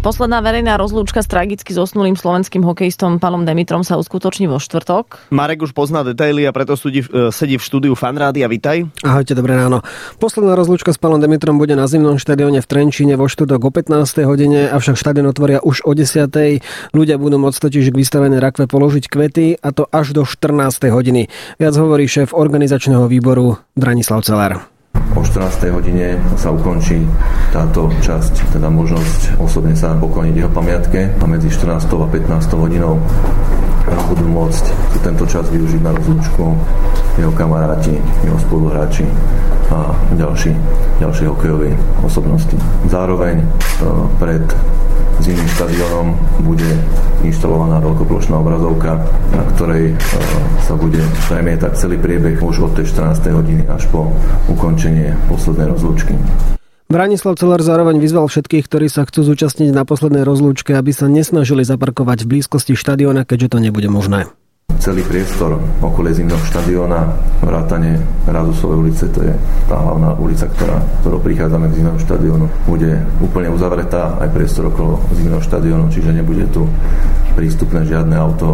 Posledná verejná rozlúčka s tragicky zosnulým slovenským hokejistom Palom Demitrom sa uskutoční vo štvrtok. Marek už pozná detaily a preto sedí v štúdiu Fanrádia. Vitaj. Ahojte, dobré ráno. Posledná rozlúčka s Palom Demitrom bude na zimnom štadióne v Trenčíne vo štvrtok o 15. hodine, avšak štadión otvoria už o 10. Ľudia budú môcť totiž k vystavenej rakve položiť kvety, a to až do 14. hodiny. Viac hovorí šéf organizačného výboru Branislav Celer. O 14. hodine sa ukončí táto časť, teda možnosť osobne sa pokloniť jeho pamiatke a medzi 14. a 15. hodinou budú môcť tento čas využiť na rozlúčku jeho kamaráti, jeho spoluhráči a ďalšie hokejové osobnosti. Zároveň pred zimným štadiónom bude inštalovaná veľkoplošná obrazovka, na ktorej sa bude premietať celý priebeh už od tej 14. hodiny až po ukončenie poslednej rozlúčky. Branislav Celer zároveň vyzval všetkých, ktorí sa chcú zúčastniť na poslednej rozlúčke, aby sa nesnažili zaparkovať v blízkosti štadióna, keďže to nebude možné. Celý priestor okolie zimného štadióna, vrátane Radosovej ulice, to je tá hlavná ulica, ktorou prichádzame k zimnému štadiónu, bude úplne uzavretá, aj priestor okolo zimného štadiónu, čiže nebude tu prístupné žiadne auto,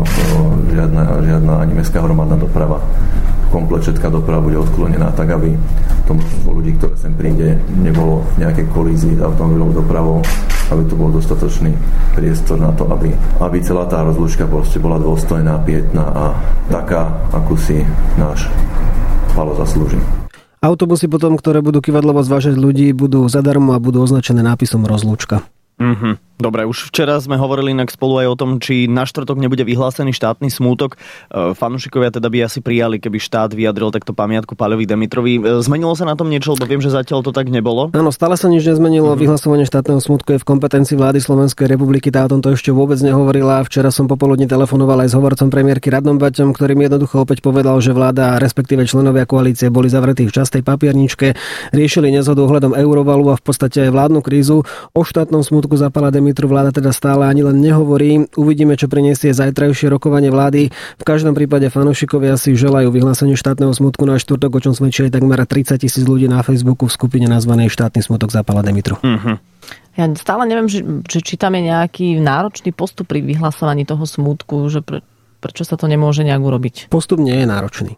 žiadna ani mestská hromadná doprava. Komplet všetká doprava bude odklonená tak, aby to množstvo ľudí, ktoré sem príde, nebolo v nejakej kolízii s automobilovou dopravou, aby tu bol dostatočný priestor na to, aby celá tá rozlúčka bola dôstojná, pietná a taká, akú si náš Palo zaslúži. Autobusy potom, ktoré budú kyvadlovo zvážať ľudí, budú zadarmo a budú označené nápisom rozlúčka. Dobre, už včera sme hovorili inak spolu aj o tom, či na štvrtok nebude vyhlásený štátny smútok. Fanúšikovia teda by asi prijali, keby štát vyjadril takto pamiatku Páľovi Demitrovi. Zmenilo sa na tom niečo, lebo viem, že zatiaľ to tak nebolo? Áno, stále sa nič nezmenilo. Vyhlasovanie štátneho smútku je v kompetencii vlády Slovenskej republiky. Tá o tomto ešte vôbec nehovorila. Včera som popoludní telefonoval aj s hovorcom premiérky Radom Baťom, ktorý mi jednoducho opäť povedal, že vláda, respektíve členovia koalície boli zavretí v častej papierničke, riešili nezhodu ohľadom eurovalu a v podstate aj vládnu krízu. O štátnom smútku za Pála Demitru vláda teda stále ani len nehovorí. Uvidíme, čo prinesie zajtrajšie rokovanie vlády. V každom prípade fanúšikovia si želajú vyhlásenie štátneho smútku na štvrtok, o čom svedčili takmer 30 000 ľudí na Facebooku v skupine nazvanej Štátny smútok za Pála Demitru. Ja stále neviem, či tam je nejaký náročný postup pri vyhlasovaní toho smútku, že prečo sa to nemôže nejak urobiť? Postup nie je náročný.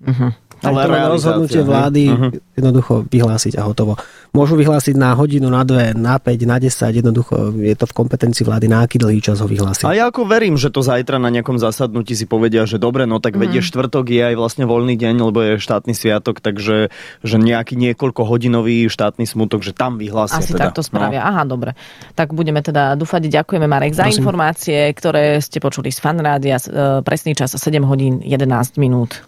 Ale rozhodnutie vlády jednoducho vyhlásiť a hotovo. Môžu vyhlásiť na hodinu, na 2, na 5, na 10, jednoducho je to v kompetencii vlády, na aký dlhý čas ho vyhlásiť. A ja ako verím, že to zajtra na nejakom zasadnutí si povedia, že dobre, no tak vedie štvrtok je aj vlastne voľný deň, lebo je štátny sviatok, takže že nejaký niekoľkohodinový štátny smutok, že tam vyhlásia. Asi teda. takto spravia. Aha, dobre. Tak budeme teda dúfať. Ďakujeme, Marek, za informácie, ktoré ste počuli z Fanrádia. Presný čas 7 hodín 11 minút.